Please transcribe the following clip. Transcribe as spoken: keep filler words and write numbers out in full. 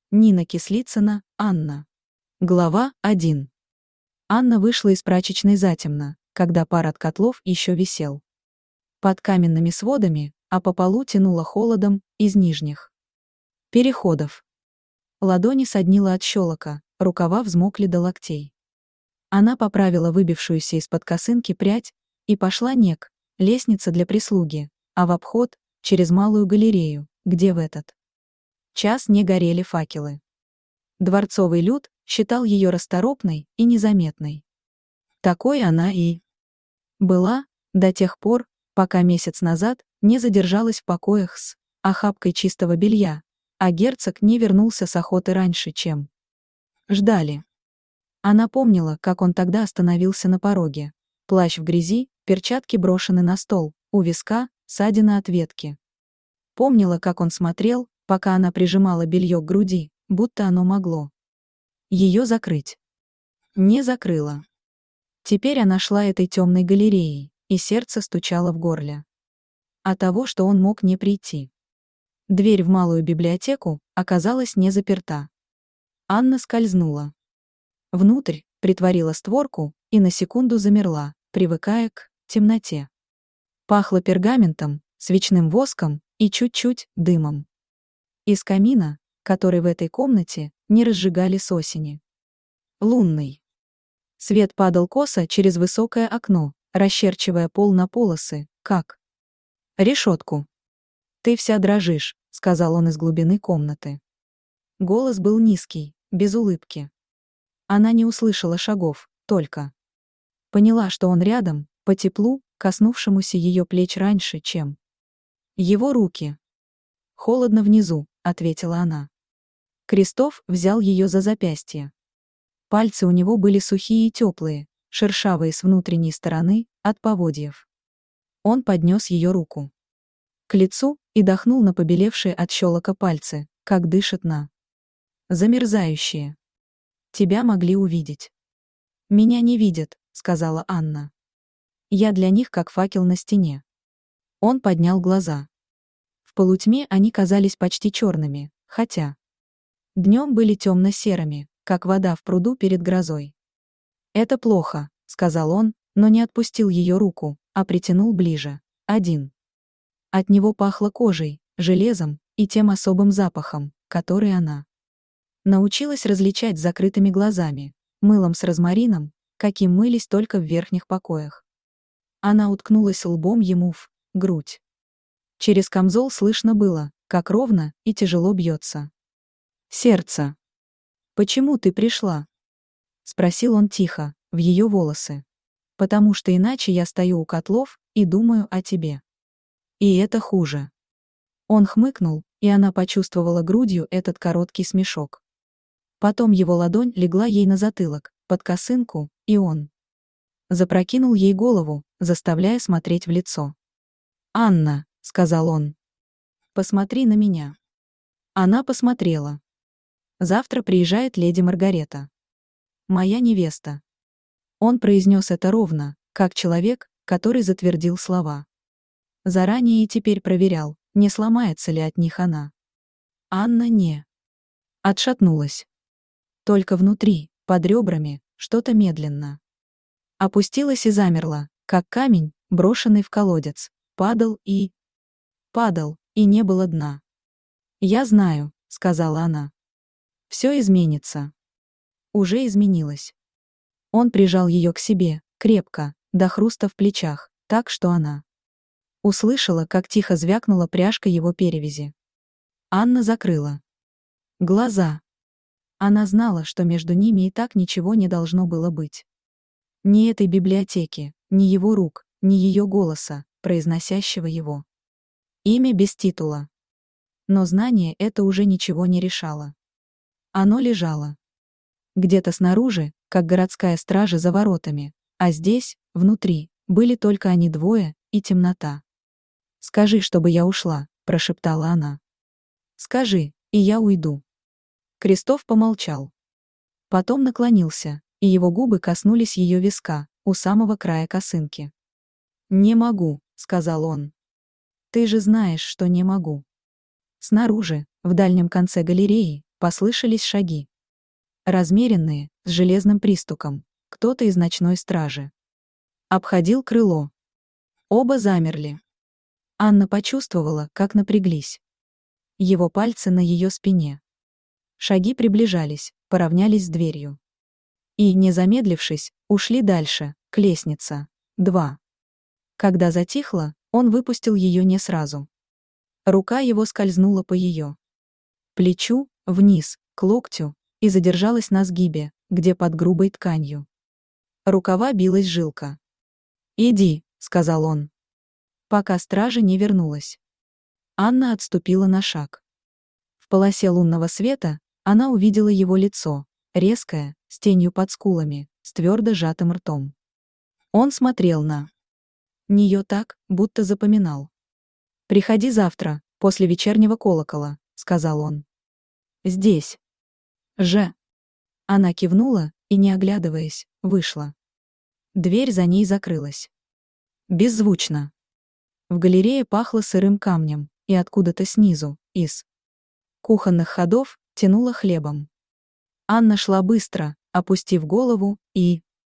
Нина Кислицына, Анна. Глава один. Анна вышла из прачечной затемно, когда пар от котлов еще висел под каменными сводами, а по полу тянуло холодом из нижних переходов. Ладони соднило от щелока, рукава взмокли до локтей. Она поправила выбившуюся из-под косынки прядь и пошла не к лестнице для прислуги, а в обход, через малую галерею, где в этот час не горели факелы. Дворцовый люд считал ее расторопной и незаметной. Такой она и была до тех пор, пока месяц назад не задержалась в покоях с охапкой чистого белья, а герцог не вернулся с охоты раньше, чем ждали. Она помнила, как он тогда остановился на пороге. Плащ в грязи, перчатки брошены на стол, у виска ссадина от ветки. Помнила, как он смотрел, пока она прижимала белье к груди, будто оно могло ее закрыть. Не закрыла. Теперь она шла этой темной галереей, и сердце стучало в горле. А того, что он мог не прийти. Дверь в малую библиотеку оказалась не заперта. Анна скользнула внутрь, притворила створку и на секунду замерла, привыкая к темноте. Пахло пергаментом, свечным воском и чуть-чуть дымом. Из камина, который в этой комнате не разжигали с осени. Лунный свет падал косо через высокое окно, расчерчивая пол на полосы, как решетку. «Ты вся дрожишь», — сказал он из глубины комнаты. Голос был низкий, без улыбки. Она не услышала шагов, только поняла, что он рядом, по теплу, коснувшемуся ее плеч раньше, чем его руки. «Холодно внизу», — ответила она. Крестов взял ее за запястье. Пальцы у него были сухие и теплые, шершавые с внутренней стороны, от поводьев. Он поднес ее руку к лицу и дохнул на побелевшие от щелока пальцы, как дышит на замерзающие. «Тебя могли увидеть». «Меня не видят», — сказала Анна. «Я для них как факел на стене». Он поднял глаза. В полутьме они казались почти черными, хотя днем были темно-серыми, как вода в пруду перед грозой. «Это плохо», — сказал он, но не отпустил ее руку, а притянул ближе. Один. От него пахло кожей, железом и тем особым запахом, который она научилась различать с закрытыми глазами, мылом с розмарином, каким мылись только в верхних покоях. Она уткнулась лбом ему в грудь. Через камзол слышно было, как ровно и тяжело бьется сердце. «Почему ты пришла?» — спросил он тихо, в ее волосы. «Потому что иначе я стою у котлов и думаю о тебе. И это хуже». Он хмыкнул, и она почувствовала грудью этот короткий смешок. Потом его ладонь легла ей на затылок, под косынку, и он запрокинул ей голову, заставляя смотреть в лицо. «Анна», — сказал он, — «посмотри на меня». Она посмотрела. «Завтра приезжает леди Маргарета. Моя невеста». Он произнес это ровно, как человек, который затвердил слова. Заранее и теперь проверял, не сломается ли от них она. Анна не отшатнулась. Только внутри, под ребрами, что-то медленно опустилось и замерло, как камень, брошенный в колодец, падал и падал, и не было дна. «Я знаю», — сказала она. «Все изменится». Уже изменилось. Он прижал ее к себе, крепко, до хруста в плечах, так что она услышала, как тихо звякнула пряжка его перевязи. Анна закрыла глаза. Она знала, что между ними и так ничего не должно было быть. Ни этой библиотеки, ни его рук, ни ее голоса, произносящего его имя без титула. Но знание это уже ничего не решало. Оно лежало где-то снаружи, как городская стража за воротами, а здесь, внутри, были только они двое и темнота. «Скажи, чтобы я ушла», — прошептала она. «Скажи, и я уйду». Крестов помолчал. Потом наклонился, и его губы коснулись ее виска, у самого края косынки. «Не могу», — сказал он. «Ты же знаешь, что не могу». Снаружи, в дальнем конце галереи, послышались шаги. Размеренные, с железным пристуком, кто-то из ночной стражи. Обходил крыло. Оба замерли. Анна почувствовала, как напряглись его пальцы на ее спине. Шаги приближались, поравнялись с дверью. И, не замедлившись, ушли дальше, к лестнице. Два. Когда затихло, он выпустил ее не сразу. Рука его скользнула по ее плечу, вниз, к локтю, и задержалась на сгибе, где под грубой тканью рукава билась жилка. «Иди», — сказал он. Пока стража не вернулась. Анна отступила на шаг. В полосе лунного света она увидела его лицо, резкое, с тенью под скулами, с твердо сжатым ртом. Он смотрел на нее так, будто запоминал. «Приходи завтра, после вечернего колокола», — сказал он. «Здесь же». Она кивнула и, не оглядываясь, вышла. Дверь за ней закрылась. Беззвучно. В галерее пахло сырым камнем, и откуда-то снизу, из кухонных ходов, тянуло хлебом. Анна шла быстро, опустив голову, и,